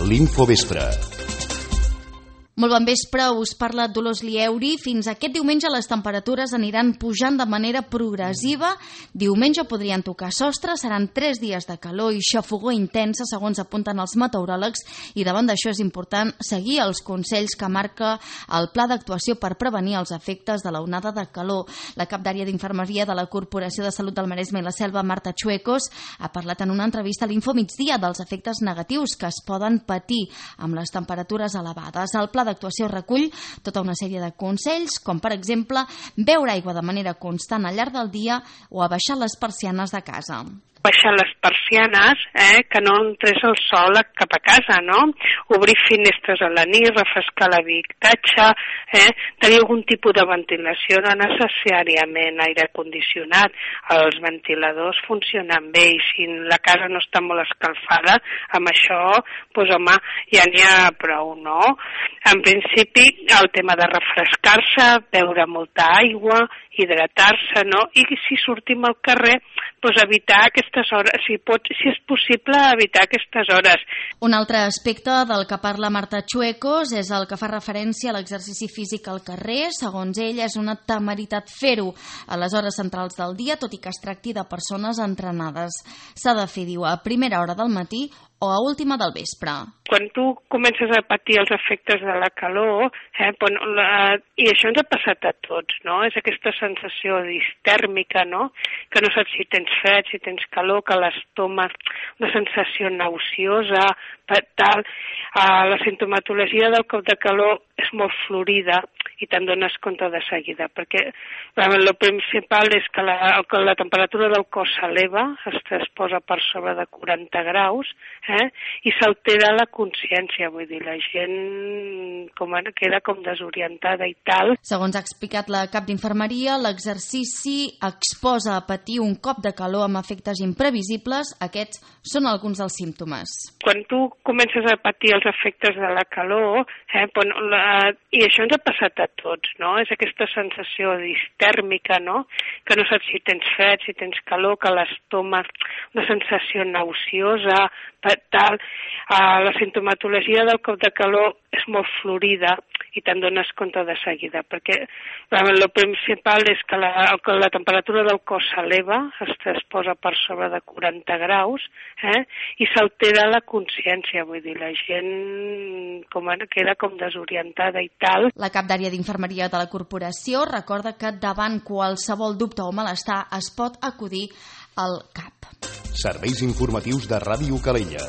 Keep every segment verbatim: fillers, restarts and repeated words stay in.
L'Infovespre. Molt bon vespre, us parla Dolors Lieuri. Fins aquest diumenge les temperatures aniran pujant de manera progressiva. Diumenge podrien tocar sostre, seran tres dies de calor i xafogor intensa, segons apunten els meteoròlegs, i davant d'això és important seguir els consells que marca el Pla d'actuació per prevenir els efectes de la onada de calor. La cap d'àrea d'infermeria de la Corporació de Salut del Maresme i la Selva, Marta Chuecos, ha parlat en una entrevista a l'Info Migdia dels efectes negatius que es poden patir amb les temperatures elevades. El Pla d'actuació recull tota una sèrie de consells, com per exemple beure aigua de manera constant al llarg del dia o abaixar les persianes de casa. Baixar les persianes, eh, que no entrés el sol cap a casa, no? Obrir finestres a la nit, refrescar l'habitatge, eh, tenir algun tipus de ventilació, no necessàriament aire condicionat. Els ventiladors funcionen bé i si la casa no està molt escalfada, amb això, doncs home, ja n'hi ha prou, no? En principi, el tema de refrescar-se, beure molta aigua, hidratar-se, no? I si sortim al carrer, doncs evitar aquestes hores, si, pot, si és possible evitar aquestes hores. Un altre aspecte del que parla Marta Chuecos és el que fa referència a l'exercici físic al carrer. Segons ell, és una temeritat fer-ho a les hores centrals del dia, tot i que es tracti de persones entrenades. S'ha de fer, diu, a primera hora del matí o a última del vespre. Quan tu comences a patir els efectes de la calor, eh, la, i això ens ha passat a tots, no? És aquesta sensació distèrmica, no? Que no saps si tens fred, si tens calor, que l'estómac, una sensació nauseosa, tal. Uh, la sintomatologia del cop de calor és molt florida i te'n dones compte de seguida, perquè el principal és que la, que la temperatura del cos s'eleva, es, es posa per sobre de quaranta graus, eh, i s'altera la consciència, vull dir, la gent com, queda com desorientada i tal. Segons ha explicat la cap d'infermeria, l'exercici exposa a patir un cop de calor amb efectes imprevisibles. Aquests són alguns dels símptomes. Quan tu comences a patir els efectes de la calor, eh, la, i això ens ha passat a tots, no? És aquesta sensació distèrmica, no? Que no saps si tens fred, si tens calor, que l'estómac, una sensació nauseosa, tal. Uh, la sintomatologia del cop de calor és molt florida i te'n dones compte de seguida, perquè el principal és que la, que la temperatura del cos s'eleva, es, es posa per sobre de quaranta graus, eh, i s'altera la consciència, vull dir, la gent com, queda com desorientada i tal. La cap d'àrea d'infermeria de la corporació recorda que davant qualsevol dubte o malestar es pot acudir al C A P. Serveis informatius de Ràdio Calella.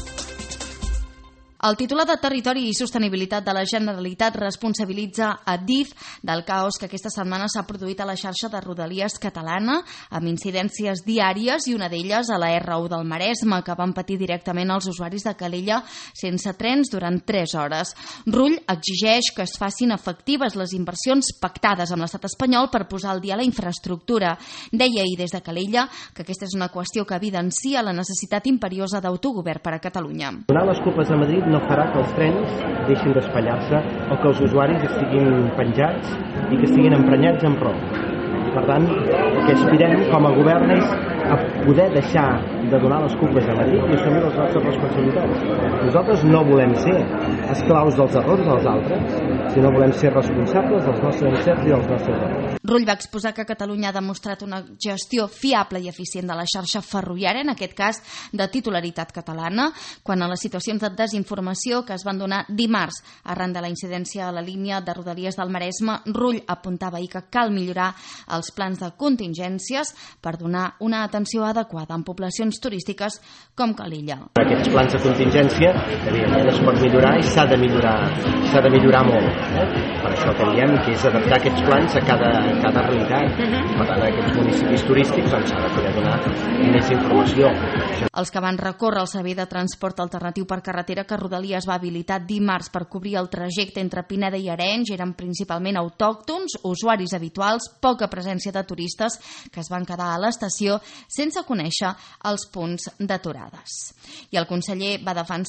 El titular de Territori i Sostenibilitat de la Generalitat responsabilitza a D I F del caos que aquesta setmana s'ha produït a la xarxa de Rodalies catalana, amb incidències diàries i una d'elles a la erre u del Maresme, que van patir directament els usuaris de Calella sense trens durant tres hores. Rull exigeix que es facin efectives les inversions pactades amb l'estat espanyol per posar al dia la infraestructura. Deia ahir des de Calella que aquesta és una qüestió que evidencia la necessitat imperiosa d'autogovern per a Catalunya. Donar les culpes a Madrid no farà que els trens deixin d'espatllar-se o que els usuaris estiguin penjats i que estiguin emprenyats amb raó. Per tant, el que aspirem com a govern és a poder deixar de donar les culpes a Madrid i assumir les nostres responsabilitats. Nosaltres no volem ser esclaus dels errors dels altres, sinó volem ser responsables dels nostres encerts i dels nostres errors. Rull va exposar que Catalunya ha demostrat una gestió fiable i eficient de la xarxa ferroviària, en aquest cas de titularitat catalana, quan a les situacions de desinformació que es van donar dimarts arran de la incidència a la línia de Rodalies del Maresme, Rull apuntava ahir que cal millorar els plans de contingències per donar una atenció adequada en poblacions turístiques com Calella. Aquests plans de contingència, evidentment, es pot millorar i s'ha de millorar, s'ha de millorar molt. Eh? Per això que diem que és adaptar aquests plans a cada, a cada realitat. Per tant, a aquests municipis turístics doncs, s'ha de poder donar més informació. Els que van recórrer el servei de transport alternatiu per carretera que Rodalies va habilitar dimarts per cobrir el trajecte entre Pineda i Arenys eren principalment autòctons, usuaris habituals, poca presència de turistes que es van quedar a l'estació sense conèixer els punts d'aturades. I el conseller va defensar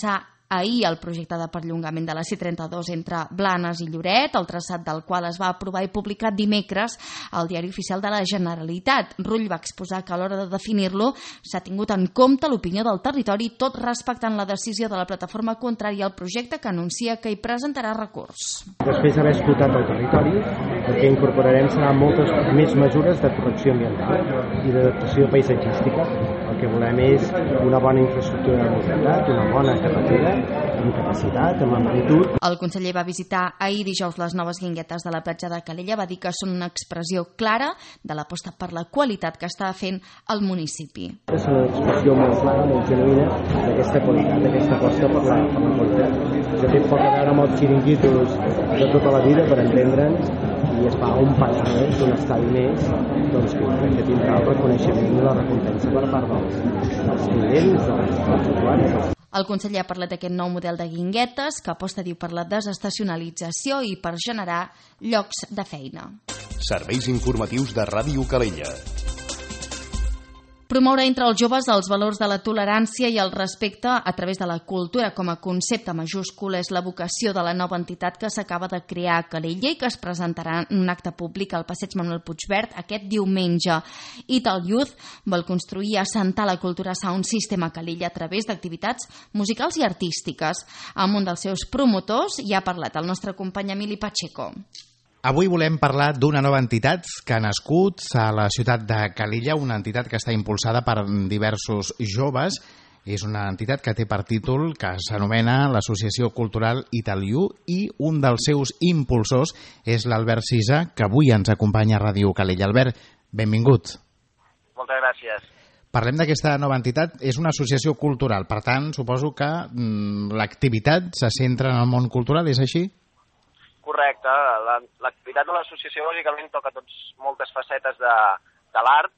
ahir el projecte de perllongament de la C trenta-dos entre Blanes i Lloret, el traçat del qual es va aprovar i publicar dimecres al Diari Oficial de la Generalitat. Rull va exposar que a l'hora de definir-lo s'ha tingut en compte l'opinió del territori, tot respectant la decisió de la plataforma contrària al projecte, que anuncia que hi presentarà recurs. Després d'haver escoltat el territori, el que incorporarem serà moltes més mesures de correcció ambiental i d'adaptació paisatgística. El que volem és una bona infraestructura de mobilitat, una bona carretera, amb capacitat, amb amplitud. El conseller va visitar ahir dijous les noves guinguetes de la platja de Calella, va dir que són una expressió clara de l'aposta per la qualitat que està fent el municipi. És una expressió molt clara, molt genuïna, d'aquesta qualitat, d'aquesta aposta per la, per la qualitat. De fet, poc a veure amb els xiringuitos de tota la vida, per entendre'ns, i es fa un pas més, un estadi més, doncs que crec que tindrà el reconeixement i la recompensa per part dels, dels clients, dels, dels usuaris. El conseller ha parlat d'aquest nou model de guinguetes que aposta, diu, per la desestacionalització i per generar llocs de feina. Serveis informatius de Ràdio Calella. Promoure entre els joves els valors de la tolerància i el respecte a través de la cultura com a concepte majúscul és la vocació de la nova entitat que s'acaba de crear a Calella i que es presentarà en un acte públic al passeig Manuel Puigverd aquest diumenge. Ital Youth vol construir i assentar la cultura sound system a Calella a través d'activitats musicals i artístiques. Amb un dels seus promotors hi ha parlat el nostre company Emili Pacheco. Avui volem parlar d'una nova entitat que ha nascut a la ciutat de Calella, una entitat que està impulsada per diversos joves. És una entitat que té per títol que s'anomena l'Associació Cultural Italiú i un dels seus impulsors és l'Albert Cisa, que avui ens acompanya a Ràdio Calella. Albert, benvingut. Moltes gràcies. Parlem d'aquesta nova entitat. És una associació cultural, per tant, suposo que mm, l'activitat se centra en el món cultural, és així? Correcte. L'activitat de l'associació bàsicament toca tots moltes facetes de, de l'art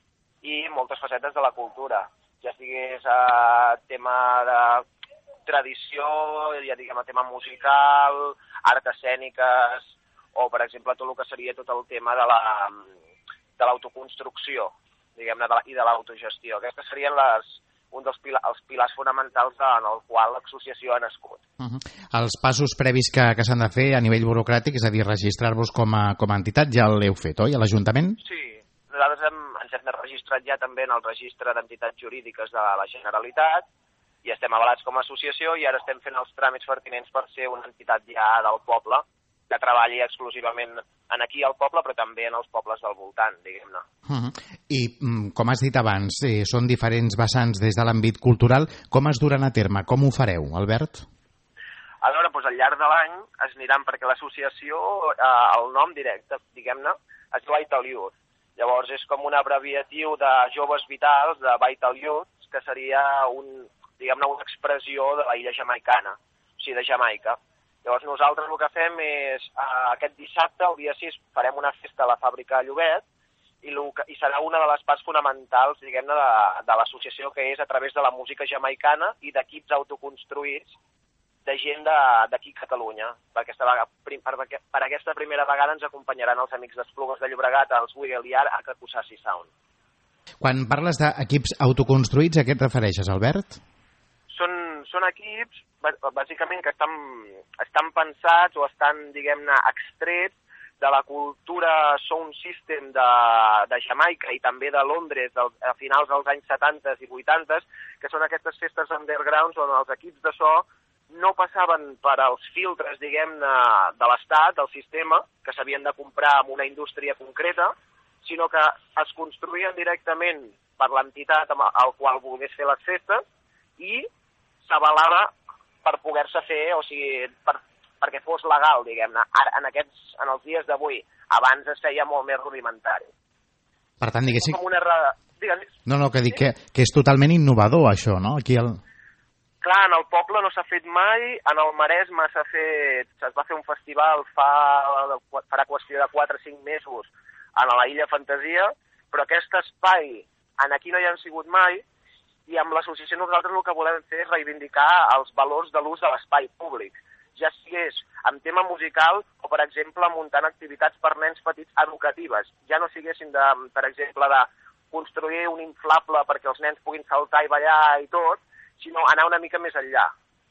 i moltes facetes de la cultura. Ja sigués a tema de tradició, ja diguem a tema musical, art escèniques, o per exemple tot el que seria tot el tema de la de l'autoconstrucció, diguem-ne, i de l'autogestió. Aquestes serien les un dels pila, els pilars fonamentals en el qual l'associació ha nascut. Uh-huh. Els passos previs que, que s'han de fer a nivell burocràtic, és a dir, registrar-vos com a, com a entitat, ja l'heu fet, oi, a l'Ajuntament? Sí, nosaltres hem, ens hem registrat ja també en el registre d'entitats jurídiques de la Generalitat i estem avalats com a associació i ara estem fent els tràmits pertinents per ser una entitat ja del poble que treballi exclusivament en aquí al poble, però també en els pobles del voltant, diguem-ne. Uh-huh. I, com has dit abans, eh, són diferents vessants des de l'àmbit cultural. Com es duran a terme? Com ho fareu, Albert? A veure, doncs al llarg de l'any es aniran, perquè l'associació, eh, el nom directe, diguem-ne, es diu Vital Youth. Llavors és com un abreviatiu de joves vitals, de Vital Youth, que seria un, diguem-ne, una expressió de la illa jamaicana, o sigui, de Jamaica. Llavors nosaltres el que fem és, eh, aquest dissabte, el dia sis, farem una festa a la fàbrica de Llobet i, que, i serà una de les parts fonamentals, diguem-ne, de, de l'associació, que és a través de la música jamaicana i d'equips autoconstruïts de gent d'aquí a Catalunya. Per aquesta, per, per aquesta primera vegada ens acompanyaran els amics d'Esplugues de Llobregat, els Wiggle i Art, a Kakusasi Sound. Quan parles d'equips autoconstruïts, a què et refereixes, Albert? Són, són equips, bàsicament, que estan, estan pensats o estan, diguem-ne, extrets de la cultura sound system de, de Jamaica i també de Londres del, a finals dels anys setanta i vuitanta, que són aquestes festes undergrounds on els equips de so no passaven per als filtres, diguem-ne, de l'estat, del sistema, que s'havien de comprar amb una indústria concreta, sinó que es construïen directament per l'entitat al qual volgués fer les festes i s'avalava per poder-se fer, o sigui, per, perquè fos legal, diguem-ne, ara, en, aquests, en els dies d'avui. Abans es feia molt més rudimentari. Per tant, diguéssim... Com una errada... Digues. No, no, que dic que, que és totalment innovador, això, no? Aquí el... Clar, en el poble no s'ha fet mai, en el Maresme s'ha fet... Es va fer un festival fa, farà qüestió de quatre o cinc mesos a la Illa Fantasia, però aquest espai en aquí no hi han sigut mai, i amb l'associació nosaltres el que volem fer és reivindicar els valors de l'ús de l'espai públic, ja sigués en tema musical o, per exemple, muntant activitats per nens petits educatives. Ja no siguessin, de, per exemple, de construir un inflable perquè els nens puguin saltar i ballar i tot, sinó anar una mica més enllà.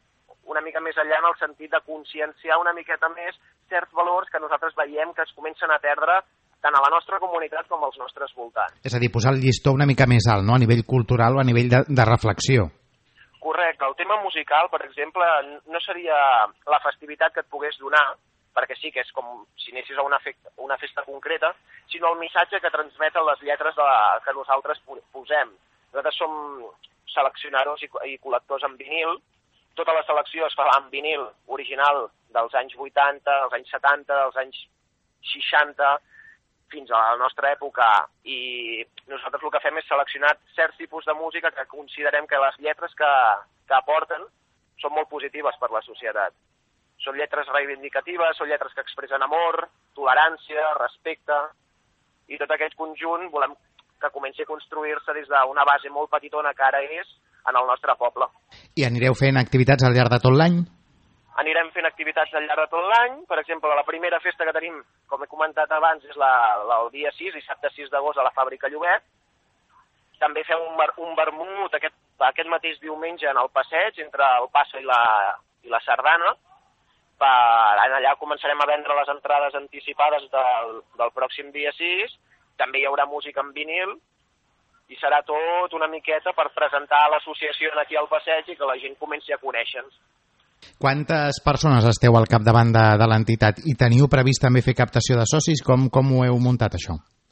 una mica més enllà en el sentit de conscienciar una miqueta més certs valors que nosaltres veiem que es comencen a perdre tant a la nostra comunitat com als nostres voltants. És a dir, posar el llistó una mica més alt, no?, a nivell cultural o a nivell de, de reflexió. Correcte. El tema musical, per exemple, no seria la festivitat que et pogués donar, perquè sí que és com si anessis a una, festa, una festa concreta, sinó el missatge que transmeten les lletres de la, que nosaltres posem. Nosaltres som seleccionadors i, i col·lectors en vinil. Tota la selecció es fa en vinil original dels anys vuitanta, dels anys setanta, dels anys seixanta, fins a la nostra època, i nosaltres el que fem és seleccionar certs tipus de música que considerem que les lletres que, que aporten són molt positives per la societat. Són lletres reivindicatives, són lletres que expressen amor, tolerància, respecte, i tot aquest conjunt volem que comenci a construir-se des d'una base molt petitona que ara és en el nostre poble. I anireu fent activitats al llarg de tot l'any? Anirem fent activitats al llarg de tot l'any. Per exemple, la primera festa que tenim, com he comentat abans, és la, la, el dia sis, dissabte sis d'agost, a la Fàbrica Llobet. També fem un, un vermut aquest, aquest mateix diumenge en el passeig, entre el Passo i la, i la Sardana. Per, allà començarem a vendre les entrades anticipades del, del pròxim dia sis. També hi haurà música en vinil i serà tot una miqueta per presentar l'associació aquí al passeig i que la gent comenci a conèixer-nos. Quantes persones esteu al capdavant de, de l'entitat i teniu previst també fer captació de socis? Com, com ho heu muntat, això?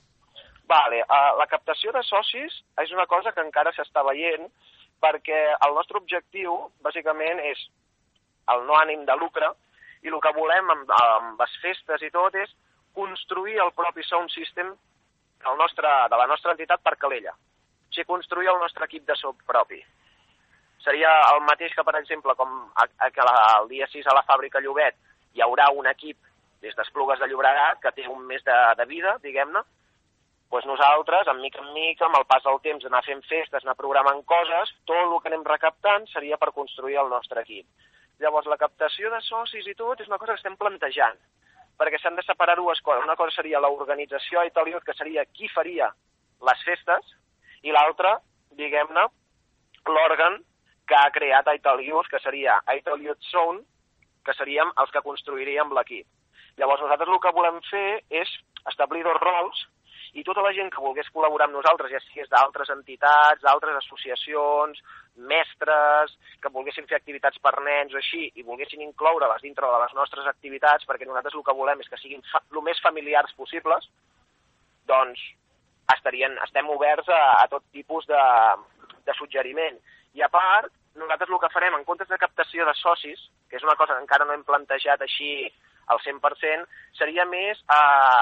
Vale, uh, la captació de socis és una cosa que encara s'està veient perquè el nostre objectiu, bàsicament, és el no ànim de lucre i el que volem amb, amb les festes i tot és construir el propi sound system el nostre, de la nostra entitat per Calella. O sigui, construir el nostre equip de so propi. Seria el mateix que, per exemple, com a, a, que la, el dia sis a la Fàbrica Llobet hi haurà un equip des d'Esplugues de Llobregat que té un mes de, de vida, diguem-ne, doncs nosaltres, en mica en mica, amb el pas del temps, anar fent festes, anar programant coses, tot el que anem recaptant seria per construir el nostre equip. Llavors, la captació de socis i tot és una cosa que estem plantejant, perquè s'han de separar dues coses. Una cosa seria l'organització a Italiot, que seria qui faria les festes, i l'altra, diguem-ne, l'òrgan que ha creat Italiot, que seria Italiot Sound, que seríem els que construiríem l'equip. Llavors, nosaltres el que volem fer és establir dos rols i tota la gent que volgués col·laborar amb nosaltres, ja sigués d'altres entitats, d'altres associacions, mestres, que volguessin fer activitats per nens o així, i volguessin incloure-les dintre de les nostres activitats, perquè nosaltres el que volem és que siguin fa- el més familiars possibles, doncs estarien, estem oberts a, a tot tipus de, de suggeriment. I a part, nosaltres el que farem, en comptes de captació de socis, que és una cosa que encara no hem plantejat així al cent per cent, seria més a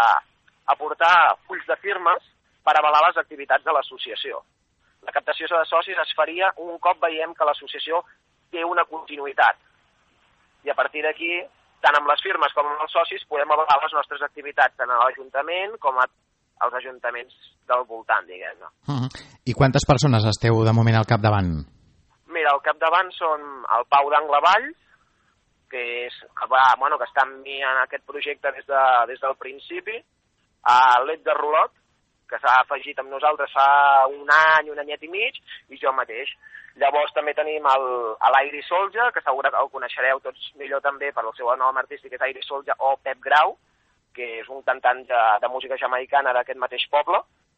aportar fulls de firmes per avalar les activitats de l'associació. La captació de socis es faria un cop veiem que l'associació té una continuïtat. I a partir d'aquí, tant amb les firmes com amb els socis, podem avalar les nostres activitats tant a l'Ajuntament com als ajuntaments del voltant, diguem-ne. Uh-huh. I quantes persones esteu de moment al capdavant? Mira, al capdavant són el Pau d'Anglavall, que, és, que, va, bueno, que està amb mi en aquest projecte des, de, des del principi, a l'Ed de Rolot, que s'ha afegit amb nosaltres fa un any, un anyet i mig, i jo mateix. Llavors també tenim l'Airi Solja, que segur que el coneixereu tots millor també per el seu nom artístic, que és Airi Solja, o Pep Grau, que és un cantant de, de música jamaicana d'aquest mateix poble.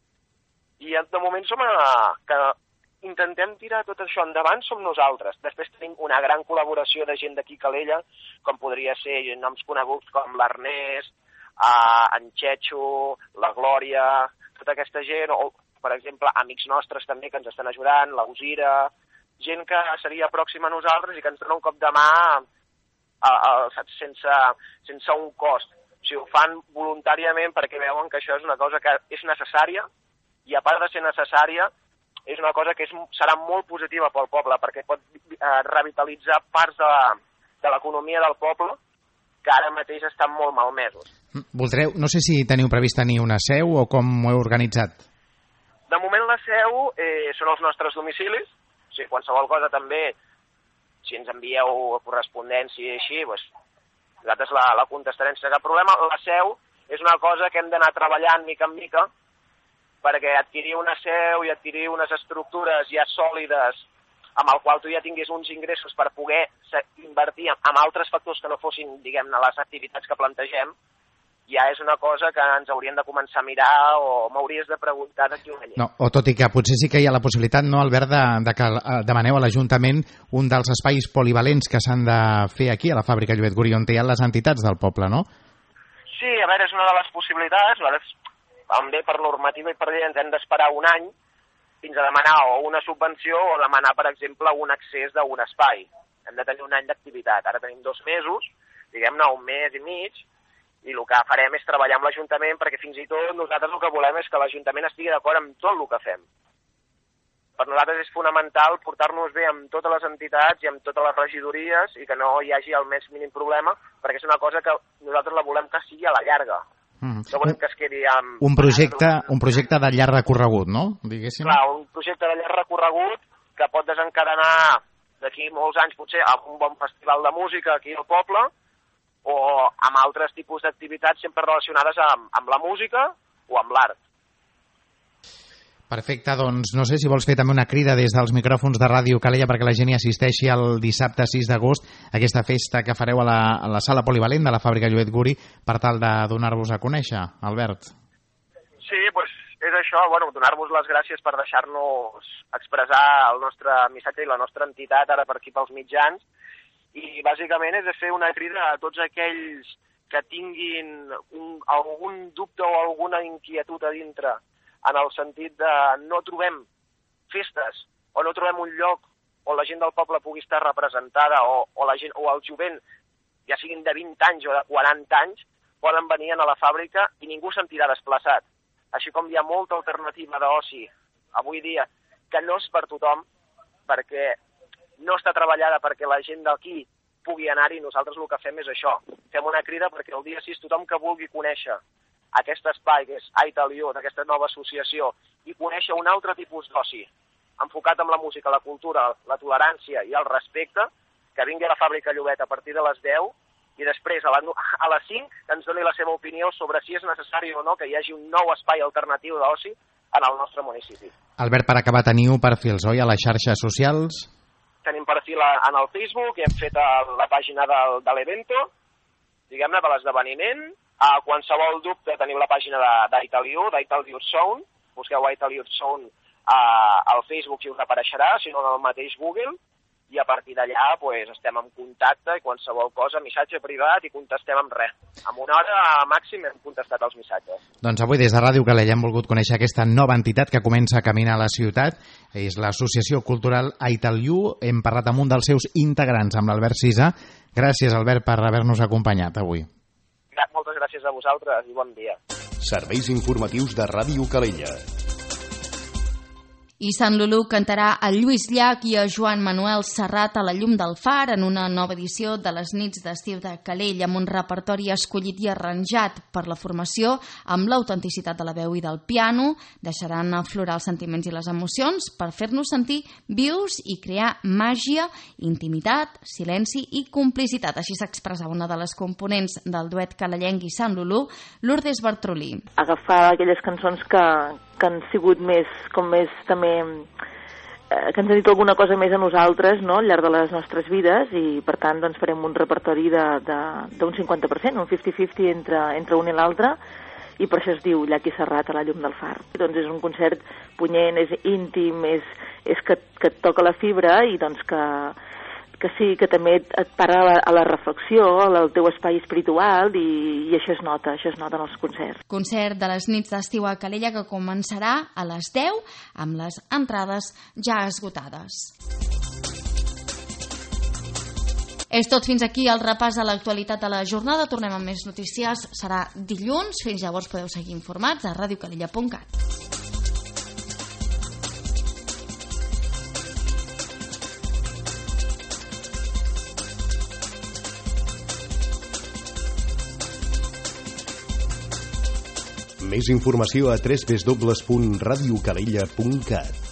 I de moment som a, que intentem tirar tot això endavant, som nosaltres. Després tenim una gran col·laboració de gent d'aquí Calella, com podria ser noms coneguts com l'Ernest, eh, en Xetxo, la Glòria, tota aquesta gent, o per exemple amics nostres també que ens estan ajudant, l'Ausira, gent que seria pròxima a nosaltres i que ens dona un cop de mà a, a, a, sense, sense un cost. O sigui, ho fan voluntàriament perquè veuen que això és una cosa que és necessària i a part de ser necessària és una cosa que és, serà molt positiva pel poble perquè pot eh, revitalitzar parts de, de l'economia del poble que ara mateix estan molt malmesos. Voldreu, no sé si teniu previst tenir una seu o com ho heu organitzat? De moment la seu eh, són els nostres domicilis, o sigui, qualsevol cosa també, si ens envieu correspondència i així, doncs, nosaltres la, la contestarem sense cap problema. La seu és una cosa que hem d'anar treballant mica en mica, perquè adquirir una seu i adquirir unes estructures ja sòlides amb el qual tu ja tinguis uns ingressos per poder invertir en altres factors que no fossin, diguem-ne, les activitats que plantegem, ja és una cosa que ens haurien de començar a mirar o m'hauries de preguntar d'aquí un any. No, o tot i que potser sí que hi ha la possibilitat, no, Albert, de, de que demaneu a l'Ajuntament un dels espais polivalents que s'han de fer aquí, a la fàbrica Llobet Guri, on hi ha les entitats del poble, no? Sí, a veure, és una de les possibilitats. Nosaltres, també per normativa i per llei, ens hem d'esperar un any fins a demanar o una subvenció o demanar, per exemple, un accés d'un espai. Hem de tenir un any d'activitat. Ara tenim dos mesos, diguem-ne, un mes i mig, i el que farem és treballar amb l'Ajuntament perquè fins i tot nosaltres el que volem és que l'Ajuntament estigui d'acord amb tot el que fem. Per nosaltres és fonamental portar-nos bé amb totes les entitats i amb totes les regidories i que no hi hagi el més mínim problema, perquè és una cosa que nosaltres la volem que sigui a la llarga. Mm. No volem que es quedi amb... Un projecte, un projecte de llarg recorregut, no? Diguéssim. Clar, un projecte de llarg recorregut que pot desencadenar d'aquí molts anys potser amb un bon festival de música aquí al poble o amb altres tipus d'activitats sempre relacionades amb, amb la música o amb l'art. Perfecte, doncs no sé si vols fer també una crida des dels micròfons de Ràdio Calella perquè la gent hi assisteixi el dissabte sis d'agost a aquesta festa que fareu a la, a la sala polivalent de la fàbrica Llobet Guri per tal de donar-vos a conèixer, Albert. Sí, doncs és això, bueno, donar-vos les gràcies per deixar-nos expressar el nostre missatge i la nostra entitat ara per aquí pels mitjans i bàsicament és de fer una crida a tots aquells que tinguin un, algun dubte o alguna inquietud a dintre en el sentit de no trobem festes o no trobem un lloc on la gent del poble pugui estar representada o, o, la gent, o el jovent, ja siguin de vint anys o de quaranta anys, poden venir a la fàbrica i ningú se'n sentirà desplaçat. Així com hi ha molta alternativa d'oci avui dia que no és per tothom, perquè no està treballada perquè la gent d'aquí pugui anar-hi, nosaltres el que fem és això. Fem una crida perquè el dia sis tothom que vulgui conèixer aquest espai, que és Aitaliu, d'aquesta nova associació, i conèixer un altre tipus d'oci, enfocat en la música, la cultura, la tolerància i el respecte, que vingui a la fàbrica Llobet a partir de les deu i després a, la, a les cinc ens doni la seva opinió sobre si és necessari o no que hi hagi un nou espai alternatiu d'oci en el nostre municipi. Albert, per acabar, teniu perfils, oi, a les xarxes socials? Tenim perfil en el Facebook, hem fet la pàgina del, de l'evento, diguem-ne, de l'esdeveniment. A qualsevol dubte tenim la pàgina d'Aitaliu, d'Aitaliu Sound, busqueu Aitaliu Sound al Facebook i us apareixerà, si no en el mateix Google, i a partir d'allà pues, estem en contacte i qualsevol cosa, missatge privat i contestem amb res. En una hora màxim hem contestat els missatges. Doncs avui des de Ràdio Calella hem volgut conèixer aquesta nova entitat que comença a caminar a la ciutat, és l'Associació Cultural Aitaliu. Hem parlat amb un dels seus integrants, amb l'Albert Cisa. Gràcies, Albert, per haver-nos acompanyat avui. Moltes gràcies a vosaltres i bon dia. Serveis informatius de Ràdio Calella. I Sant Lulú cantarà a Lluís Llach i a Joan Manuel Serrat a la llum del far en una nova edició de les nits d'estiu de Calella amb un repertori escollit i arranjat per la formació amb l'autenticitat de la veu i del piano. Deixaran aflorar els sentiments i les emocions per fer-nos sentir vius i crear màgia, intimitat, silenci i complicitat. Així s'expressava una de les components del duet calellenc i Sant Lulú, Lourdes Bartrolí. Agafar aquelles cançons que que han sigut més, com més també, eh, que ens han dit alguna cosa més a nosaltres, no?, al llarg de les nostres vides, i per tant doncs farem un repertori d'un cinquanta per cent, un cinquanta cinquanta entre, entre un i l'altre, i per això es diu Llach i Serrat a la llum del far. Doncs és un concert punyent, és íntim, és, és que, que et toca la fibra i doncs que, que sí, que també et para a la, a la reflexió, al teu espai espiritual i, i això es nota, això es nota en els concerts. Concert de les nits d'estiu a Calella que començarà a les deu amb les entrades ja esgotades. És tot fins aquí el repàs a l'actualitat de la jornada. Tornem amb més notícies, serà dilluns. Fins llavors podeu seguir informats a ràdio calella punt cat. Més informació a w w w punt radiocalella punt cat.